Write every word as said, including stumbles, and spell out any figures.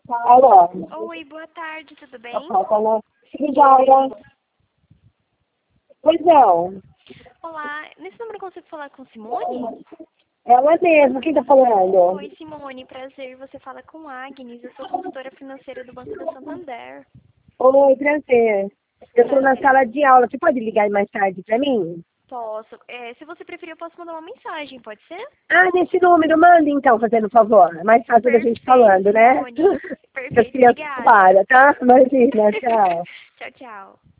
Alô? Oi, boa tarde, tudo bem? Obrigada. Pois não. Olá, nesse número eu consigo falar com Simone? Ela mesmo, quem tá falando? Oi, Simone, prazer. Você fala com Agnes, eu sou consultora financeira do Banco da Santander. Oi, prazer. Eu tô na Prazer. sala de aula. Você pode ligar mais tarde pra mim? Posso. É, se você preferir, eu posso mandar uma mensagem, pode ser? Ah, nesse número, manda então, fazendo favor. É mais fácil da gente Perfeito, falando, né? Simone. As Perfeito, crianças obrigada. param, tá? Imagina, tchau. Tchau, tchau.